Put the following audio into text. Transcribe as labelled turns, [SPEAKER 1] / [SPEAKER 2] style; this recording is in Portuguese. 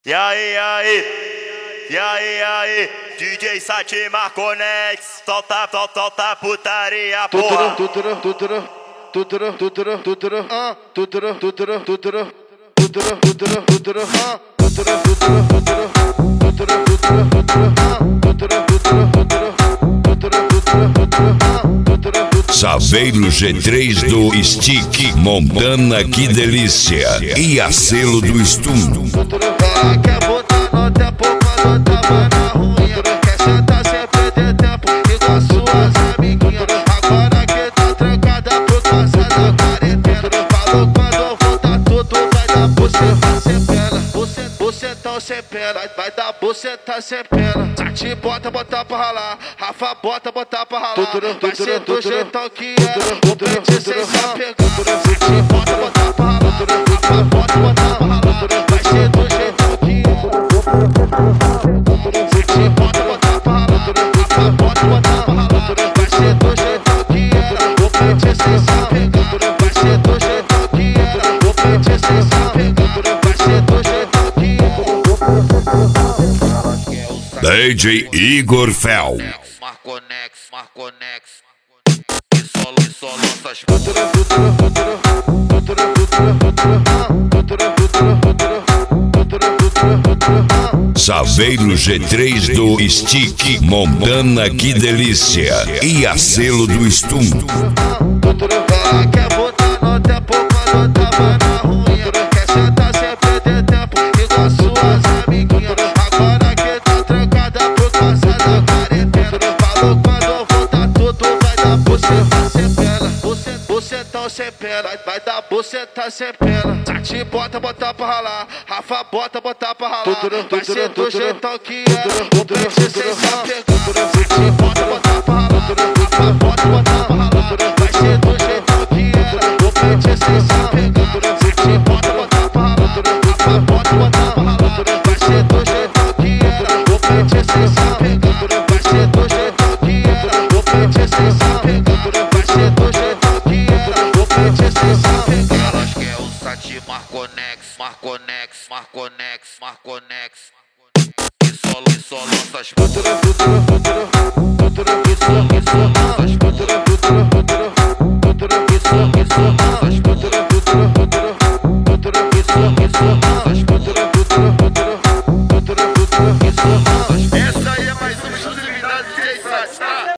[SPEAKER 1] E aí, DJ Sati Marconex, solta putaria, porra.
[SPEAKER 2] Saveiro G3 do Stick, Montana, que delícia. E a selo do Stum.
[SPEAKER 3] Quer botar no tempo quando tava na ruim. Quer sentar sem perder tempo igual suas amiguinhas. Agora que tá trancada por causa da quarentena. Falou quando voltar tudo vai dar buceta sem pena. Bucetão sem pena, vai dar buceta sem pena. Sati bota pra ralar, Rafa bota pra ralar. Vai ser do jeitão que é, o pente sem se apegar. Sati bota pra ralar, Rafa bota pra ralar. Vai ser do jeitão que é. Sati bota pra ralar, Rafa bota pra ralar. Vai ser do jeitão que é, o pente sem se apegar. Vai ser do jeitão que é, o pente sem se apegar. Vai ser do jeitão que é.
[SPEAKER 2] DJ Igor Fel.
[SPEAKER 3] Marconex, e só lança as
[SPEAKER 2] Saveiro G3 do Stick, Montana, que delícia. E a selo do Stum.
[SPEAKER 3] Quer botar no tempo quando tava na ruim. Quer sentar sem perder tempo igual suas amiguinhas. Agora que tá trancada por causa da quarentena. Falou quando voltar tudo vai dar buceta sem pena. Bucetão sem pena, vai dar buceta sem pena. Sati bota pra ralar, Rafa bota pra ralar. Vai ser do jeitão que é, o pente sem se apegar. Sati bota pra ralar, Rafa bota pra ralar. Vai ser do jeitão que é, o pente sem se apegar. Sati bota pra ralar, Rafa bota pra ralar. Vai ser do jeitão que é, o pente sem se apegar. Vai ser do jeitão que é, o pente sem se apegar. Vai ser do jeitão que é, o pente sem se apegar. Elas querem o Sati Marconex. E só lança as